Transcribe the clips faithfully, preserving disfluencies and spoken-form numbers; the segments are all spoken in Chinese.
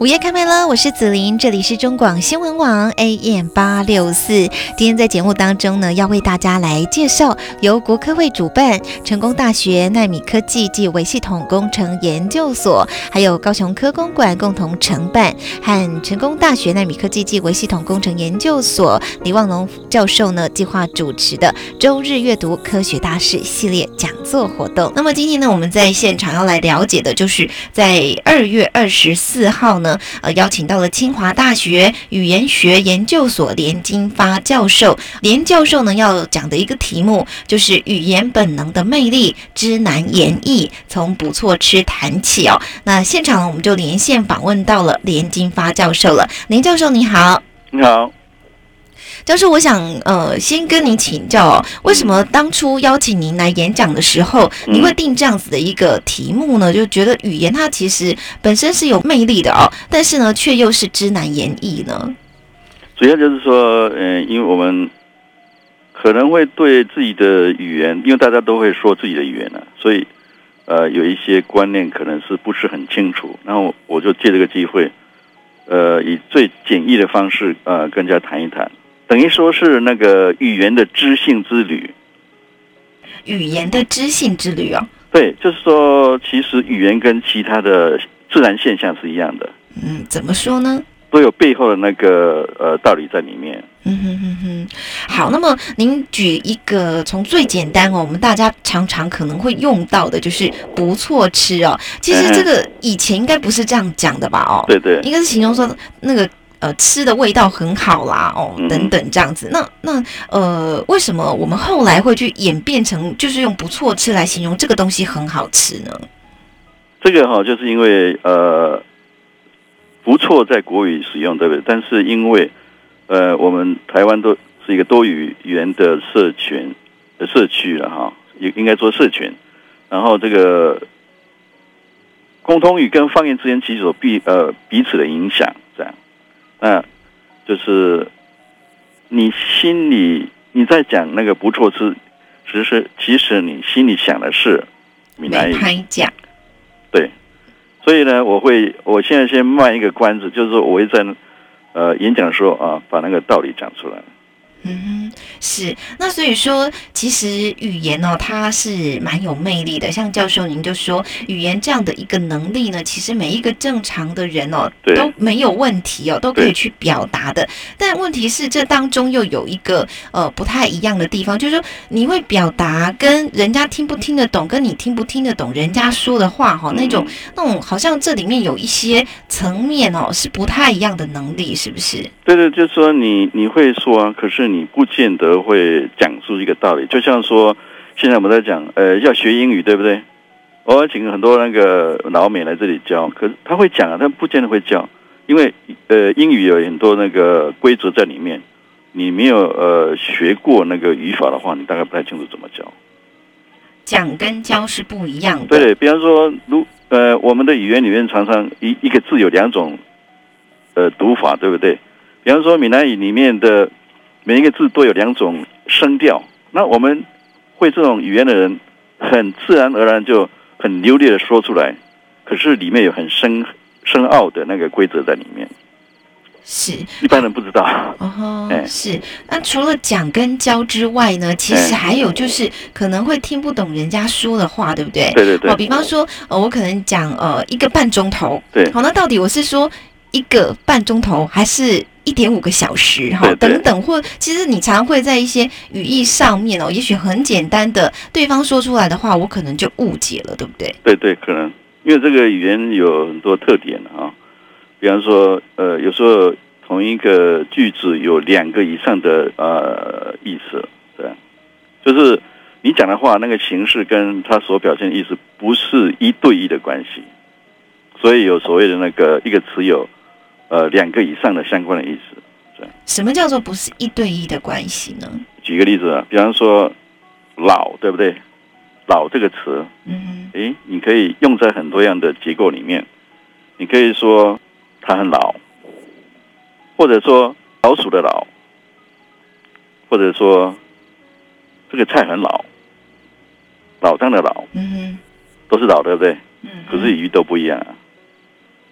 夜开麦了，我是子琳，这里是中广新闻网 A M 八六四。今天在节目当中呢，要为大家来介绍由国科会主办，成功大学奈米科技及微系统工程研究所，还有高雄科工馆共同承办，和成功大学奈米科技及微系统工程研究所李旺龙教授呢计划主持的周日阅读科学大事系列讲座活动。那么今天呢，我们在现场要来了解的就是在二月二十四号呢。呃，邀请到了清华大学语言学研究所连金发教授。连教授呢要讲的一个题目就是语言本能的魅力知难言易，从不错吃谈起哦。那现场呢我们就连线访问到了连金发教授了。连教授你好。 你好。 教授，我想呃先跟您请教哦，为什么当初邀请您来演讲的时候， 嗯、 你会定这样子的一个题目呢？就觉得语言它其实本身是有魅力的哦，但是呢却又是知难言易呢？ 主要就是说，呃，因为我们可能会对自己的语言，因为大家都会说自己的语言啊，所以呃有一些观念可能是不是很清楚。然后我就借这个机会，呃，以最简易的方式呃跟大家谈一谈。等于说是那个语言的知性之旅， 语言的知性之旅哦。 对，就是说，其实语言跟其他的自然现象是一样的。 嗯，怎么说呢？ 都有背后的那个呃道理在里面。 嗯哼哼哼。好，那么您举一个从最简单哦，我们大家常常可能会用到的，就是不错吃哦。其实这个以前应该不是这样讲的吧？哦， 对对， 应该是形容说那个。呃，吃的味道很好啦，哦，等等这样子。那那呃，为什么我们后来会去演变成就是用不错吃来形容这个东西很好吃呢？ 这个哈、哦，就是因为呃，不错在国语使用，对不对？但是因为呃，我们台湾都是一个多语言的社群的社区了哈，也应该说社群。然后这个共同语跟方言之间其实有彼呃彼此的影响，这样。那就是你心里你在讲那个不错吃，其实其实你心里想的是闽南语。 没讲。 对，所以呢，我会我现在先卖一个关子，就是说我会在呃演讲的时候啊，把那个道理讲出来。 嗯，是。那所以说，其实语言哦，它是蛮有魅力的。像教授您就说，语言这样的一个能力呢，其实每一个正常的人哦都没有问题哦，都可以去表达的。但问题是，这当中又有一个呃不太一样的地方，就是说你会表达，跟人家听不听得懂，跟你听不听得懂人家说的话哈、哦，那种那种好像这里面有一些层面哦是不太一样的能力，是不是？ 对对，就是说你你会说啊，可是你不见得会讲出一个道理。就像说，现在我们在讲，呃，要学英语，对不对？我要请很多那个老美来这里教，可是他会讲啊，但不见得会教，因为呃，英语有很多那个规则在里面，你没有呃学过那个语法的话，你大概不太清楚怎么教。 讲跟教是不一样的。 对，比方说，如呃，我们的语言里面常常一一个字有两种呃读法，对不对？比方说，闽南语里面的每一个字都有两种声调，那我们会这种语言的人，很自然而然就很流利的说出来，可是里面有很深深奥的那个规则在里面， 是一般人不知道。 哦，哎、是。那除了讲跟教之外呢，其实还有就是可能会听不懂人家说的话，对不对？ 对对对。 哦，比方说，呃，我可能讲呃一个半钟头， 对。 好，那到底我是说一个半钟头还是一点五个小时哈，等等，或其实你常会在一些语义上面哦，也许很简单的对方说出来的话，我可能就误解了，对不对？ 对对，可能因为这个语言有很多特点啊，比方说呃，有时候同一个句子有两个以上的呃意思，对，就是你讲的话那个形式跟它所表现的意思不是一对一的关系，所以有所谓的那个一个词有。呃，两个以上的相关的意思，这样。 什么叫做不是一对一的关系呢？ 举个例子啊，比方说“老”，对不对？“老”这个词， 嗯， 诶，你可以用在很多样的结构里面。你可以说他很老，或者说老鼠的老，或者说这个菜很老，老张的老， 嗯， 都是老，对不对？ 嗯， 可是语义都不一样啊。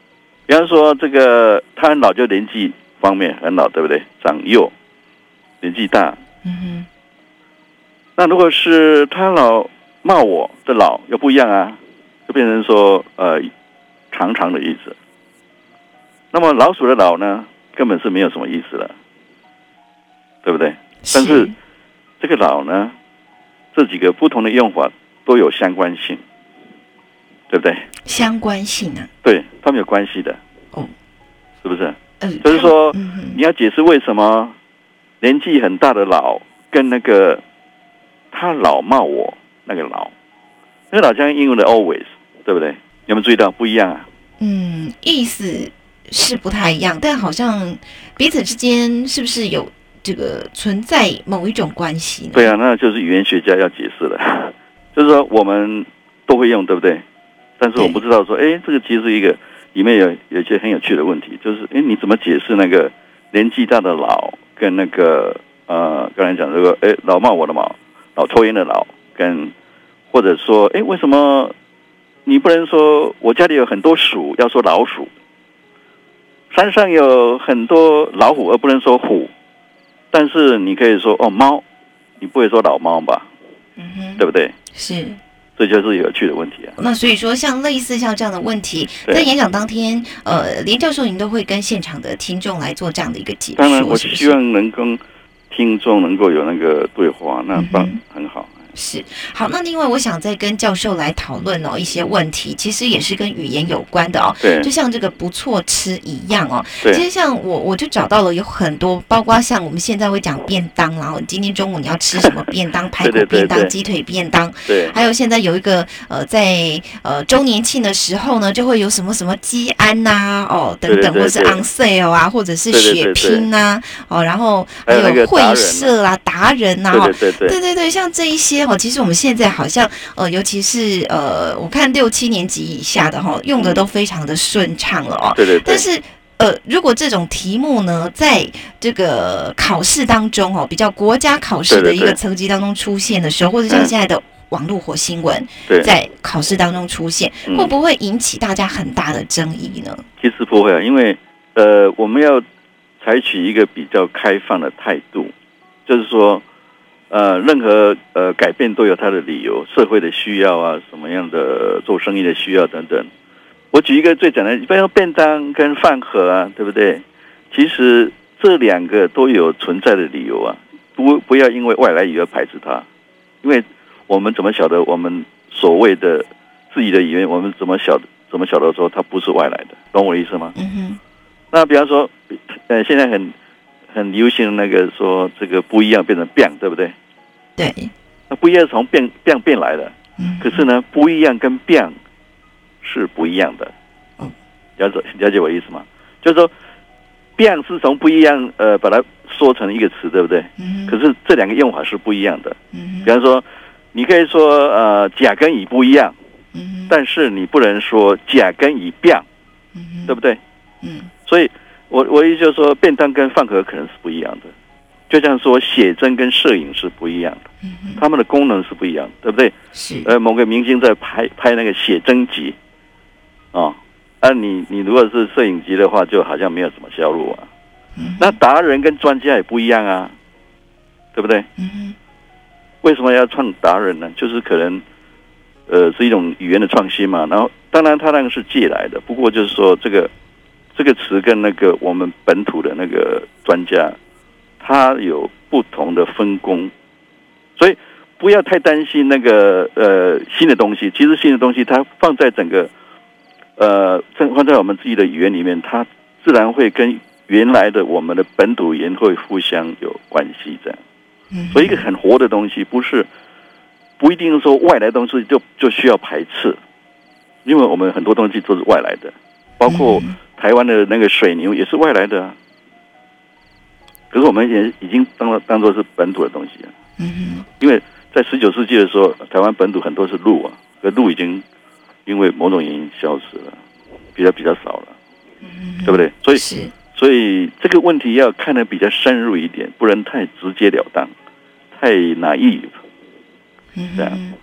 比方说这个他很老，就年纪方面很老，对不对？长幼，年纪大。 嗯哼。 那如果是他老骂我的老又不一样啊，就变成说呃长长的意思。那么老鼠的老呢，根本是没有什么意思了，对不对？但是这个老呢，这几个不同的用法都有相关性，对不对？ 相关性啊， 对，他们有关系的， 哦， 是不是？ 呃、 就是说、 嗯， 你要解释为什么年纪很大的老跟那个他老骂我那个老，那个老像英文的 always， 对不对？有没有注意到不一样啊？ 嗯，意思是不太一样，但好像彼此之间是不是有这个存在某一种关系呢？ 对啊，那就是语言学家要解释了，就是说我们都会用，对不对？但是我不知道说，哎，这个其实是一个里面有有一些很有趣的问题，就是哎，你怎么解释那个年纪大的老跟那个呃，刚才讲这个哎老骂我的老，老抽烟的老，跟或者说哎为什么你不能说我家里有很多鼠，要说老鼠？山上有很多老虎，而不能说虎。但是你可以说哦猫，你不会说老猫吧？ 嗯哼， 对不对？ 是。 这就是有趣的问题啊。 那所以说，像类似像这样的问题，在演讲当天，呃，连教授您都会跟现场的听众来做这样的一个解说。 当然，我希望能跟听众能够有那个对话，那棒、嗯、很好。 是好，那另外我想再跟教授来讨论哦一些问题，其实也是跟语言有关的哦。 对， 就像这个不错吃一样哦。 对， 其实像我我就找到了有很多，包括像我们现在会讲便当啦，然今天中午你要吃什么便当，排骨便当、鸡腿便当， 对， 还有现在有一个呃在呃周年庆的时候呢，就会有什么什么鸡安呐、啊、哦等等， 对对对对， 或是 on sale 啊，或者是血拼呐、啊、哦，然后还有会社啦、达人呐、啊， 对对对对对对，像这一些。其实我们现在好像呃，尤其是呃，我看六七年级以下的哈，用的都非常的顺畅了哦。 对对对。 但是呃，如果这种题目呢，在这个考试当中哦，比较国家考试的一个层级当中出现的时候，对对对，或者像现在的网络火新闻，在考试当中出现，会不会引起大家很大的争议呢？ 其实不会啊，因为呃，我们要采取一个比较开放的态度，就是说。呃，任何呃改变都有它的理由，社会的需要啊，什么样的做生意的需要等等。我举一个最简单的，比如说便当跟饭盒啊，对不对？其实这两个都有存在的理由啊，不不要因为外来语而排斥它，因为我们怎么晓得我们所谓的自己的语言，我们怎么晓怎么晓得说它不是外来的，懂我的意思吗？ 嗯哼。 那比方说，呃，现在很。很流行那个说这个不一样变成变，对不对？ 对。 那不一样是从变变变来的， 嗯。 可是呢，不一样跟变是不一样的。 嗯。 了解了解我的意思吗？就是说，变是从不一样呃把它说成一个词，对不对？ 嗯。 可是这两个用法是不一样的。 嗯。 比方说，你可以说呃甲跟乙不一样， 嗯。 但是你不能说甲跟乙变， 嗯， 对不对？ 嗯。 所以。我我意思就是说，便当跟饭盒可能是不一样的，就像说写真跟摄影是不一样的， 嗯， 他们的功能是不一样的，对不对？ 是。 呃，某个明星在拍拍那个写真集，哦，啊你，你你如果是摄影集的话，就好像没有什么销路啊。 嗯。 那达人跟专家也不一样啊，对不对？ 嗯。 为什么要创达人呢？就是可能，呃，是一种语言的创新嘛。然后，当然他那个是借来的，不过就是说这个。这个词跟那个我们本土的那个专家，他有不同的分工，所以不要太担心那个呃新的东西。其实新的东西它放在整个呃放在我们自己的语言里面，它自然会跟原来的我们的本土语言会互相有关系这样。所以一个很活的东西，不是不一定说外来的东西就就需要排斥，因为我们很多东西都是外来的，包括。台湾的那个水牛也是外来的啊，可是我们也已经当当作是本土的东西啊。 嗯， 因为在十九世纪的时候，台湾本土很多是鹿啊，可鹿已经因为某种原因消失了，比较比较少了， 嗯， 对不对？所以所以这个问题要看得比较深入一点，不能太直截了当，太 naive， 嗯， 这样。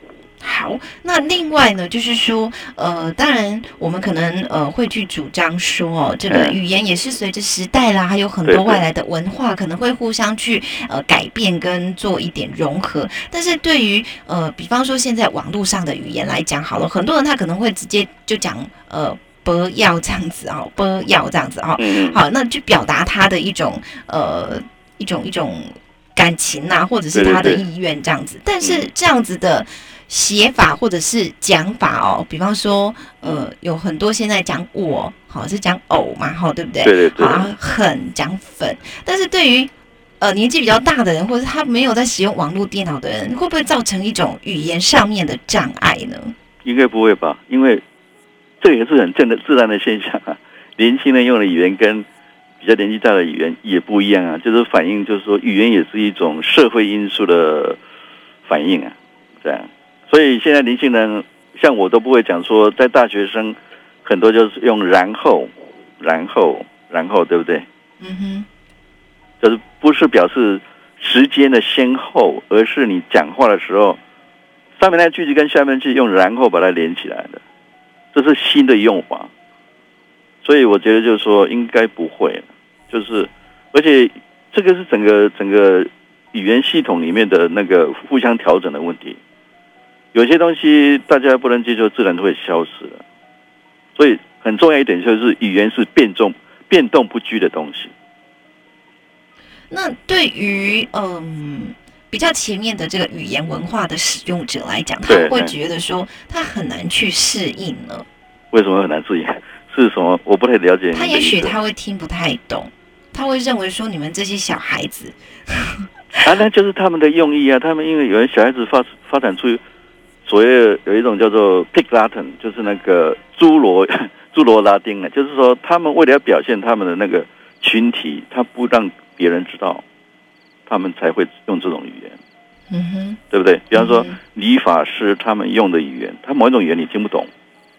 好，那另外呢，就是说，呃，当然我们可能呃会去主张说，哦，这个语言也是随着时代啦，还有很多外来的文化，可能会互相去呃改变跟做一点融合。但是对于呃，比方说现在网络上的语言来讲，好了，很多人他可能会直接就讲呃。不要这样子哦，不要这样子哦，好，那去表达他的一种呃一种一种感情啊，或者是他的意愿这样子。但是这样子的写法或者是讲法哦，比方说呃有很多现在讲我，好是讲偶嘛，好对不对？ 对对对。 好，很讲粉，但是对于呃年纪比较大的人，或者他没有在使用网络电脑的人，会不会造成一种语言上面的障碍呢？ 应该不会吧，因为这也是很正的自然的现象啊。年轻人用的语言跟比较年纪大的语言也不一样啊，就是反映，就是说语言也是一种社会因素的反应啊，这样。所以现在年轻人像我都不会讲说，在大学生很多就是用然后，然后，然后，对不对？ 嗯哼， 就是不是表示时间的先后，而是你讲话的时候，上面那句子跟下面句用然后把它连起来的。这是新的用法，所以我觉得就是说应该不会，就是而且这个是整个整个语言系统里面的那个互相调整的问题，有些东西大家不能接受，自然会消失了。所以很重要一点就是语言是变动变动不居的东西。 那对于嗯。比较前面的这个语言文化的使用者来讲，他会觉得说他很难去适应了。 为什么很难适应？是什么？我不太了解。 他也许他会听不太懂，他会认为说你们这些小孩子啊，那就是他们的用意啊。他们因为有些小孩子发发展出所谓有一种叫做 Pig Latin， 就是那个侏罗侏罗拉丁啊，就是说他们为了要表现他们的那个群体，他不让别人知道。他们才会用这种语言， 嗯哼， 对不对？比方说，理发师他们用的语言，他某一种语言你听不懂，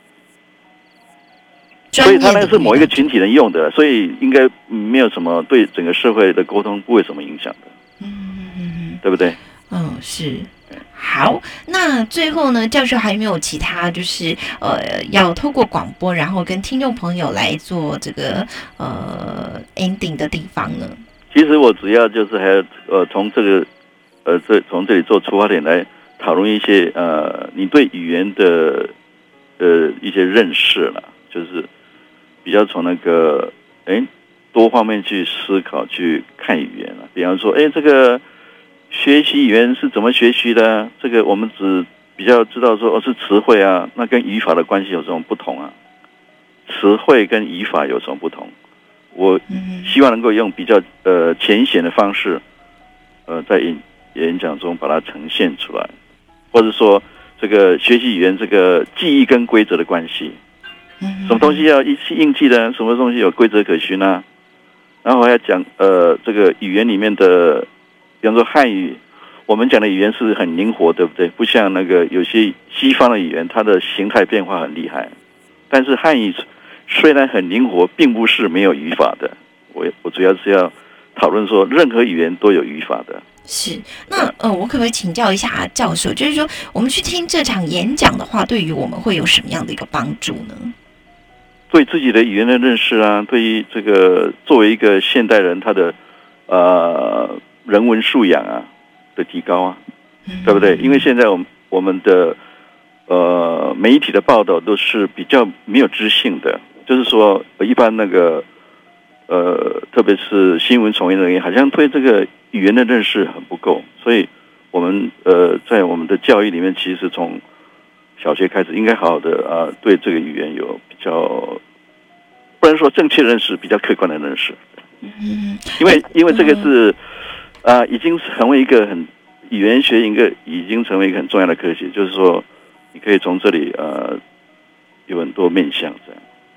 所以他那个是某一个群体人用的，所以应该没有什么对整个社会的沟通不会有什么影响的， 嗯嗯， 对不对？ 嗯，是。好，那最后呢，教授还有没有其他就是呃，要透过广播，然后跟听众朋友来做这个呃 ending 的地方呢？ 其实我主要就是还要呃从这个呃这从这里做出发点来讨论一些呃你对语言的呃一些认识了，就是比较从那个哎多方面去思考去看语言了。比方说，哎这个学习语言是怎么学习的？这个我们只比较知道说哦是词汇啊，那跟语法的关系有什么不同啊？词汇跟语法有什么不同？我希望能够用比较呃浅显的方式，呃，在演演讲中把它呈现出来，或者说这个学习语言这个记忆跟规则的关系，什么东西要一起硬记的，什么东西有规则可循呢？然后还要讲呃这个语言里面的，比方说汉语，我们讲的语言是很灵活，对不对？不像那个有些西方的语言，它的形态变化很厉害，但是汉语虽然很灵活，并不是没有语法的。我我主要是要讨论说，任何语言都有语法的。 是，那呃，我可不可以请教一下教授，就是说，我们去听这场演讲的话，对于我们会有什么样的一个帮助呢？ 对自己的语言的认识啊，对于这个作为一个现代人，他的呃人文素养啊的提高啊，嗯、对不对？因为现在我们我们的呃媒体的报道都是比较没有知性的。就是说，一般那个，呃，特别是新闻从业人员，好像对这个语言的认识很不够，所以我们呃，在我们的教育里面，其实从小学开始，应该好好的啊、呃，对这个语言有比较，不能说正确认识，比较客观的认识。 嗯， 因为因为这个是啊、呃，已经成为一个很语言学一个已经成为一个很重要的科学，就是说，你可以从这里呃有很多面向这样。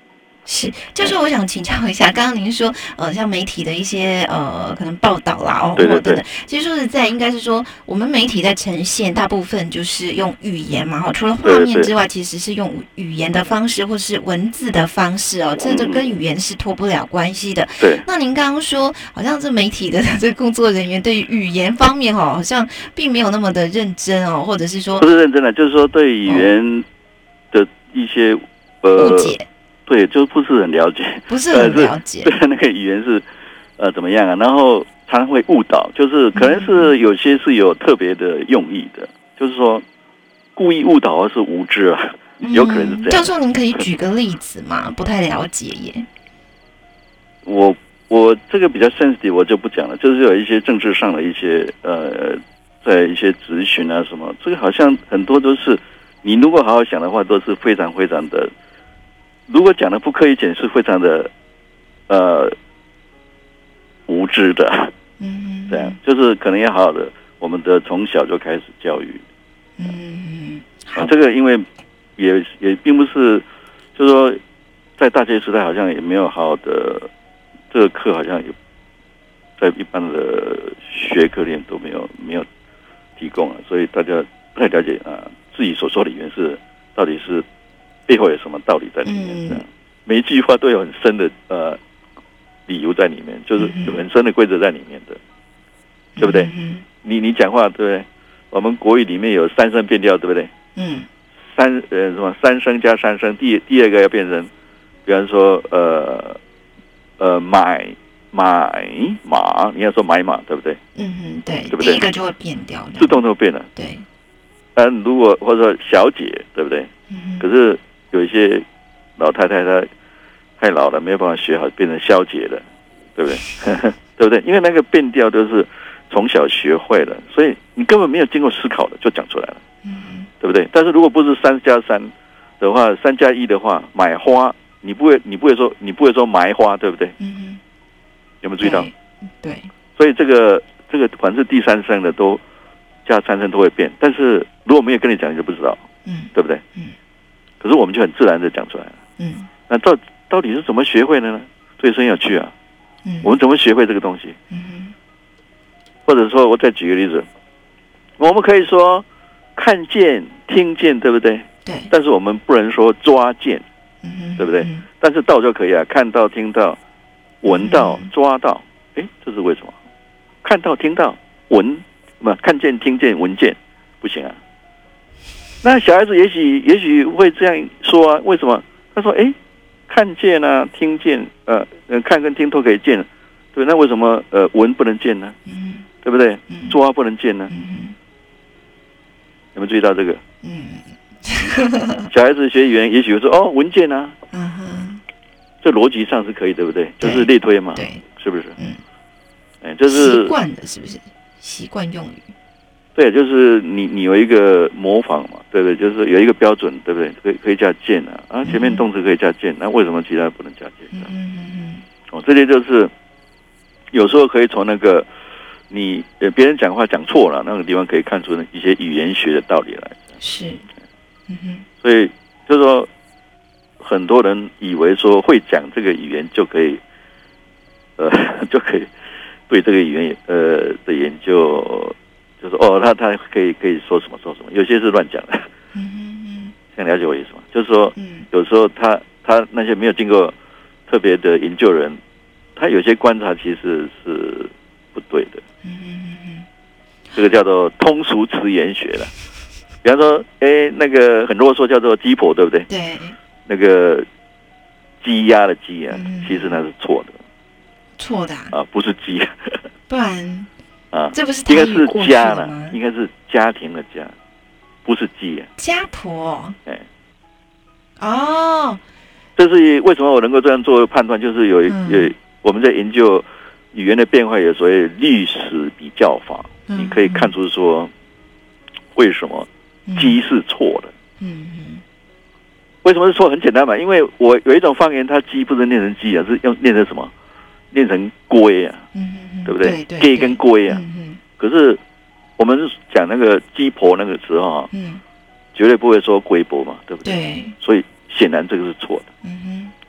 是，就是我想请教一下，刚刚您说，呃，像媒体的一些呃，可能报道啦，哦， 对对对等等，其实说实在，应该是说，我们媒体在呈现，大部分就是用语言嘛，哈，除了画面之外，其实是用语言的方式或是文字的方式哦，这这跟语言是脱不了关系的。 对。 那您刚刚说，好像这媒体的这工作人员对于语言方面哦，好像并没有那么的认真哦，或者是说不是认真的，就是说对语言的一些、 哦、呃误解。 对，就不是很了解， 不是很了解， 对那个语言是呃怎么样啊？然后常常会误导，就是可能是有些是有特别的用意的，嗯、就是说故意误导而是无知啊，嗯、有可能是这样。 教授，您可以举个例子吗？不太了解耶。 我我这个比较 sensitive， 我就不讲了，就是有一些政治上的一些呃，在一些质询啊什么，这个好像很多都是你如果好好想的话，都是非常非常的。如果讲的不刻意解释，非常的呃无知的，嗯，这样就是可能要好好的，我们的从小就开始教育，嗯，啊，这个因为也也并不是，就是说在大学时代好像也没有好好的这个课，好像也在一般的学科里面都没有没有提供了，所以大家不太了解啊，自己所说的语言是到底是。背后有什么道理在里面？这样每一句话都有很深的呃理由在里面，就是有很深的规则在里面的，对不对？你你讲话对不对？我们国语里面有三声变调，对不对？嗯，三呃什么三声加三声，第第二个要变成，比方说呃呃买买马，你要说买马，对不对？嗯嗯，对，对不对？ 第一个就会变调， 自动都变了。 对。 嗯，如果或者说小姐，对不对？嗯，可是。有一些老太太她太老了，没有办法学好，变成消解了，对不对？对不对？因为那个变调都是从小学会了，所以你根本没有经过思考的就讲出来了，嗯，对不对？但是如果不是三加三的话，三加一的话，买花，你不会，你不会说，你不会说买花，对不对？嗯，有没有注意到？ 对， 所以这个这个凡是第三声的都加三声都会变，但是如果没有跟你讲，你就不知道，嗯，对不对？嗯。可是我们就很自然的讲出来了，嗯，那到到底是怎么学会的呢？这也是很有趣啊，嗯，我们怎么学会这个东西？嗯，或者说，我再举个例子，我们可以说看见、听见，对不对？ 对。 但是我们不能说抓见，嗯，对不对？嗯、但是到就可以啊，看到、听到、闻到、抓到，哎，这是为什么？看到、听到、闻，不，看见、听见、闻见，不行啊。那小孩子也许也许会这样说啊？为什么？他说：“哎，看见啊，听见，呃，呃看跟听都可以见，对，那为什么呃闻不能见呢？嗯，对不对？抓不能见呢？嗯，有没有注意到这个？嗯，小孩子学语言也许会说：哦，闻见啊，嗯哼，这逻辑上是可以，对不对？就是类推嘛， 对， 是不是？ 嗯， 哎，这是习惯的，是不是？习惯用语。” 对，就是你你有一个模仿嘛，对不对？就是有一个标准，对不对？可以可以加见啊，啊，前面动词可以加见，那为什么其他不能加见？嗯嗯嗯。哦，这些就是有时候可以从那个你呃别人讲话讲错了那个地方可以看出一些语言学的道理来。 是。嗯哼。 所以就是说，很多人以为说会讲这个语言就可以，呃，就可以对这个语言呃的研究。就是哦，他他可以可以说什么说什么，有些是乱讲的。嗯嗯，想了解我意思吗？就是说，嗯，有时候他他那些没有经过特别的研究人，他有些观察其实是不对的。嗯嗯嗯，这个叫做通俗词言学了。比方说，哎，那个很啰嗦叫做鸡婆，对不对？ 对。 那个鸡鸭的鸡啊，嗯、其实那是错的。 错的啊？ 啊，不是鸡。 不然。 啊， 这不是应该是家了，应该是家庭的家，不是鸡啊。 家婆， 哎， 哦， 这是为什么我能够这样做判断？就是有一、嗯、有我们在研究语言的变化，有所谓历史比较法，嗯、你可以看出说为什么鸡是错的。嗯嗯，为什么是错？很简单嘛，因为我有一种方言，它鸡不是念成鸡啊，是用念成什么？念成龟啊。嗯。对不对？鸡跟龟啊，嗯、可是我们讲那个鸡婆那个时候啊，嗯、绝对不会说龟婆嘛，对不对？ 对， 所以显然这个是错的。嗯、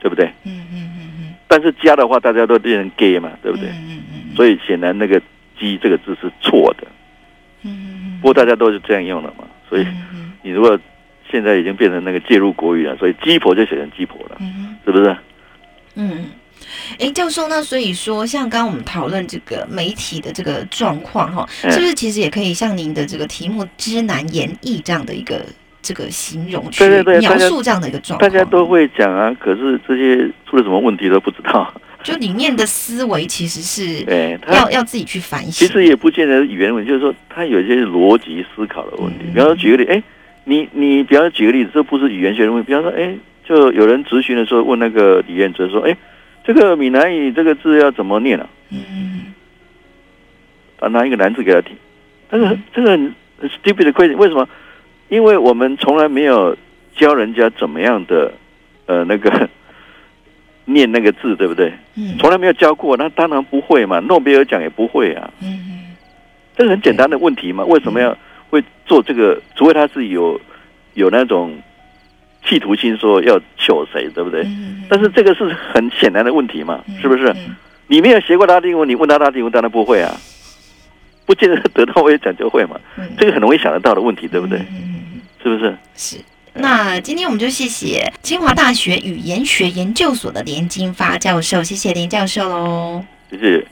对不对？ 嗯嗯嗯嗯。 但是加的话，大家都变成 gay 嘛，对不对？ 嗯嗯嗯。 所以显然那个鸡这个字是错的。 嗯嗯。 不过大家都是这样用的嘛，所以你如果现在已经变成那个介入国语了，所以鸡婆就写成鸡婆了，嗯、是不是？ 嗯。哎，教授，那所以说，像刚刚我们讨论这个媒体的这个状况哈，是不是其实也可以像您的这个题目“知难言易”这样的一个这个形容去描述这样的一个状况？ 大家都会讲啊，可是这些出了什么问题都不知道。 就里面的思维其实是要要自己去反省。 其实也不见得是语言问题，就是说它有一些逻辑思考的问题。比方说举个例，哎，你你比方说举个例子，这不是语言学的问题。比方说，哎，就有人质询的时候问那个李彦哲说，哎。这个闽南语这个字要怎么念啊？嗯，他拿一个难字给他听，但是这个很 stupid 的 question， 为什么？因为我们从来没有教人家怎么样的呃那个念那个字，对不对？嗯，从来没有教过，那当然不会嘛，诺贝尔奖也不会啊。嗯，这个很简单的问题嘛，为什么要会做这个？除非他是有有那种。企图心说要求谁，对不对？嗯、但是这个是很显然的问题嘛，嗯、是不是？嗯、你没有学过拉丁文，你问他拉丁文，当然不会啊，不见得得到我也讲就会嘛。嗯、这个很容易想得到的问题，对不对？嗯、是不是？ 是。那今天我们就谢谢清华大学语言学研究所的连金发教授，谢谢连教授喽。 谢谢。